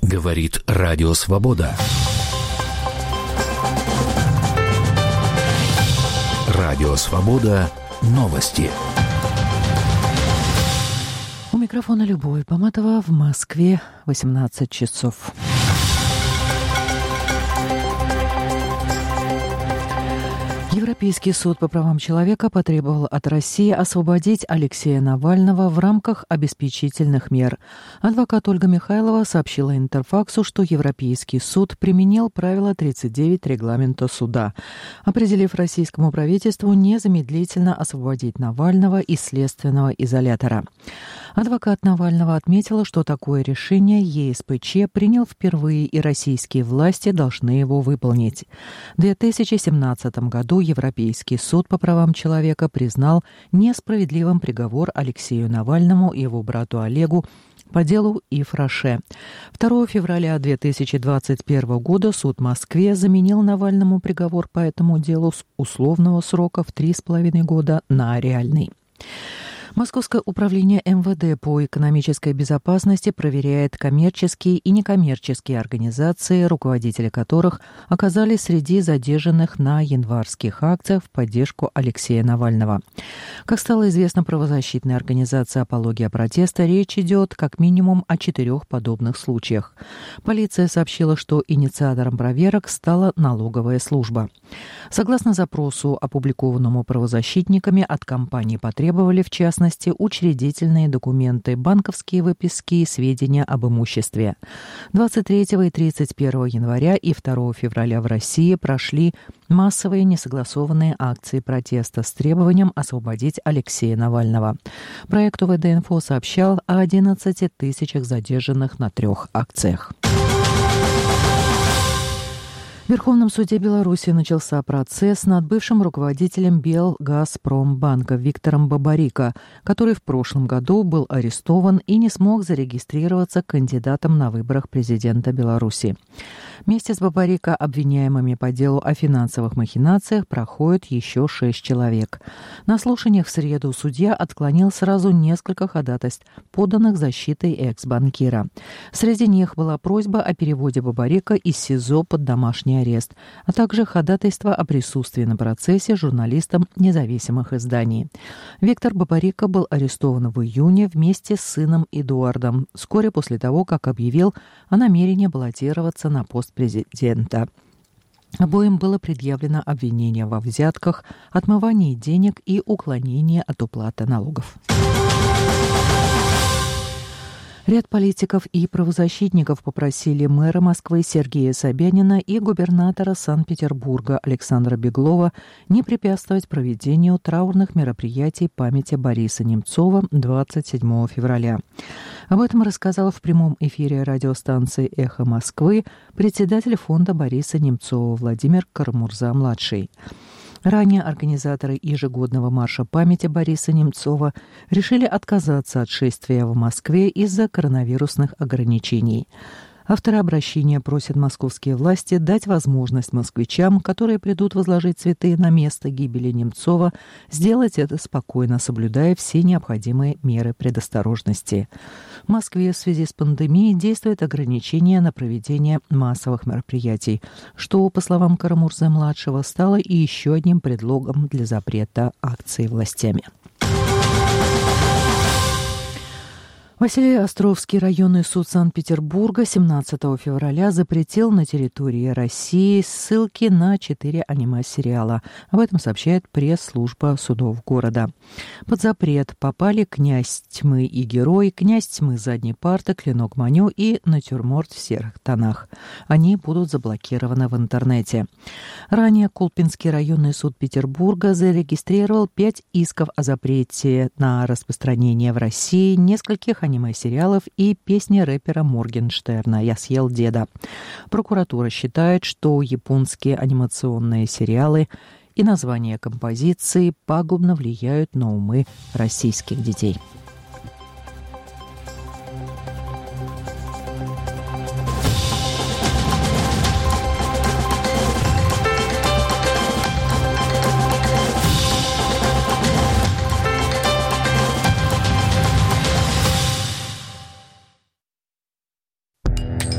Говорит Радио Свобода. Радио Свобода. Новости. У микрофона Любовь Поматова. В Москве 18 часов. Европейский суд по правам человека потребовал от России освободить Алексея Навального в рамках обеспечительных мер. Адвокат Ольга Михайлова сообщила Интерфаксу, что Европейский суд применил правило 39 регламента суда, определив российскому правительству незамедлительно освободить Навального из следственного изолятора. Адвокат Навального отметила, что такое решение ЕСПЧ принял впервые, и российские власти должны его выполнить. В 2017 году Европейский суд по правам человека признал несправедливым приговор Алексею Навальному и его брату Олегу по делу Ив Роше. 2 февраля 2021 года суд в Москве заменил Навальному приговор по этому делу с условного срока в 3,5 года на реальный. Московское управление МВД по экономической безопасности проверяет коммерческие и некоммерческие организации, руководители которых оказались среди задержанных на январских акциях в поддержку Алексея Навального. Как стало известно правозащитной организации «Апология протеста», речь идет как минимум о 4 подобных случаях. Полиция сообщила, что инициатором проверок стала налоговая служба. Согласно запросу, опубликованному правозащитниками, от компании потребовали, в частности, учредительные документы, банковские выписки и сведения об имуществе. 23 и 31 января и 2 февраля в России прошли массовые несогласованные акции протеста с требованием освободить Алексея Навального. Проект УВД-Инфо сообщал о 11 тысячах задержанных на 3 акциях. В Верховном суде Беларуси начался процесс над бывшим руководителем Белгазпромбанка Виктором Бабарико, который в прошлом году был арестован и не смог зарегистрироваться кандидатом на выборах президента Беларуси. Вместе с Бабарико обвиняемыми по делу о финансовых махинациях проходит еще 6 человек. На слушаниях в среду судья отклонил сразу несколько ходатайств, поданных защитой экс-банкира. Среди них была просьба о переводе Бабарико из СИЗО под домашний арест, а также ходатайство о присутствии на процессе журналистам независимых изданий. Виктор Бабарико был арестован в июне вместе с сыном Эдуардом, вскоре после того, как объявил о намерении баллотироваться на пост президента. Обоим было предъявлено обвинение во взятках, отмывании денег и уклонении от уплаты налогов. Ряд политиков и правозащитников попросили мэра Москвы Сергея Собянина и губернатора Санкт-Петербурга Александра Беглова не препятствовать проведению траурных мероприятий памяти Бориса Немцова 27 февраля. Об этом рассказал в прямом эфире радиостанции «Эхо Москвы» председатель фонда Бориса Немцова Владимир Карамурза-младший. Ранее организаторы ежегодного марша памяти Бориса Немцова решили отказаться от шествия в Москве из-за коронавирусных ограничений. Авторы обращения просят московские власти дать возможность москвичам, которые придут возложить цветы на место гибели Немцова, сделать это спокойно, соблюдая все необходимые меры предосторожности. В Москве в связи с пандемией действуют ограничения на проведение массовых мероприятий, что, по словам Карамурзы-младшего, стало и еще одним предлогом для запрета акций властями. Василий-Островский районный суд Санкт-Петербурга 17 февраля запретил на территории России ссылки на 4 аниме-сериала. Об этом сообщает пресс-служба судов города. Под запрет попали «Князь тьмы и герой», «Князь тьмы задней парты», «Клинок Маню» и «Натюрморт в серых тонах». Они будут заблокированы в интернете. Ранее Колпинский районный суд Петербурга зарегистрировал 5 исков о запрете на распространение в России нескольких аниме-сериалов и песни рэпера Моргенштерна «Я съел деда». Прокуратура считает, что японские анимационные сериалы и названия композиций пагубно влияют на умы российских детей.